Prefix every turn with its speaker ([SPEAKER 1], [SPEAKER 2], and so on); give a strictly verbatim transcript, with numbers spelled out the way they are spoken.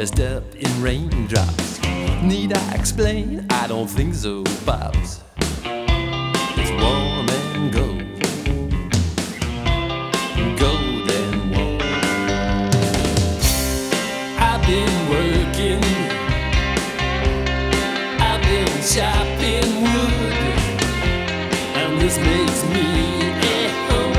[SPEAKER 1] dressed up in raindrops. Need I explain? I don't think so, Pops. It's warm and gold. Gold